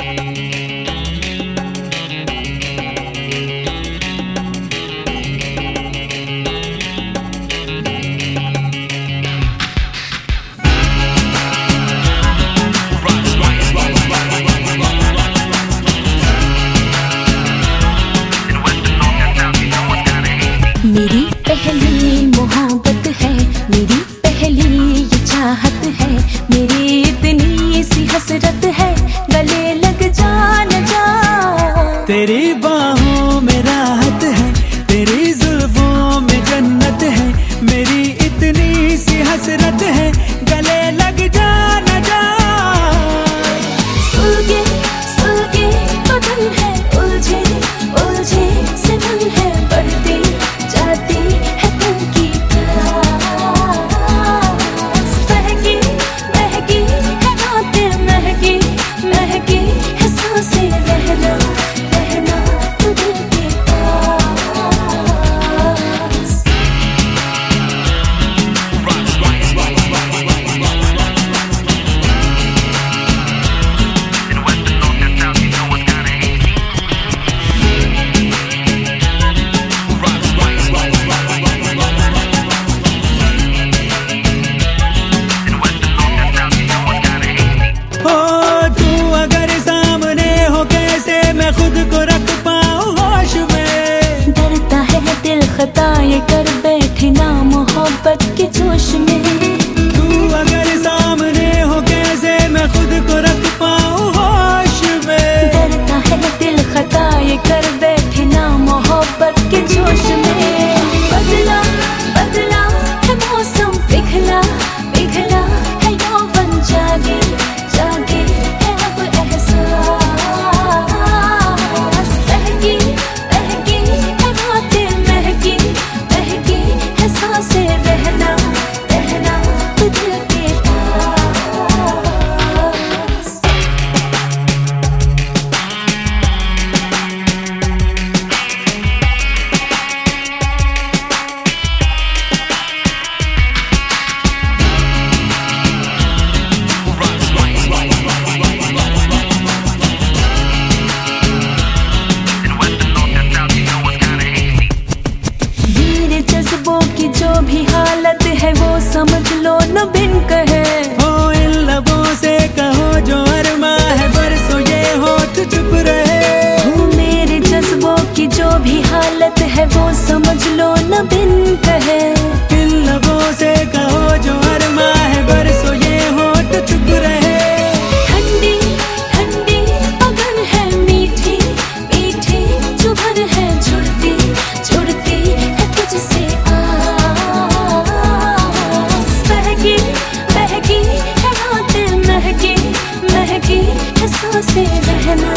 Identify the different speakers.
Speaker 1: मेरी पहली मोहब्बत है, मेरी पहली ये चाहत है, मेरी इतनी सी हसरत है, गले लग जा न जा।
Speaker 2: तेरी बाहों में राहत है, तेरी जुल्फों में जन्नत है, मेरी इतनी सी हसरत है, गले लग जा न जा।
Speaker 1: सुलगे सुलगे बदन है, उलझे उलझे से मन है, बढ़ती जाती है दिल की प्यास। महकी महकी है रातें, महकी महकी है सांसें, रहना रहना तू दिल के पास।
Speaker 2: खुद को रख पाऊं होश में,
Speaker 1: डरता है दिल खता ये कर बैठे ना मोहब्बत के जोश में।
Speaker 2: तू अगर सामने हो कैसे मैं खुद को रख पाऊं होश में।
Speaker 1: डरता है दिल खता ये कर बैठे ना मोहब्बत के जोश में। बदला बदला है मौसम, पिघला पिघला है यौवन, जागे जागे है अब एहसास। की जो भी हालत है वो समझ लो न बिन कहे।
Speaker 2: हो इन लबों से कहो जो अरमा है, बरसों ये होठ चुप रहे।
Speaker 1: हो मेरे जज्बों की जो भी हालत है वो समझ लो न बिन कहे।
Speaker 2: इन लबों से कहो जो अरमा है, बरसों ये होठ चुप रहे।
Speaker 1: ठंडी ठंडी अगन है, मीठी मीठी चुभन है, जुड़ती जुड़ती है तुझसे महकी है रातें, महकी महकी है सांसें, रहना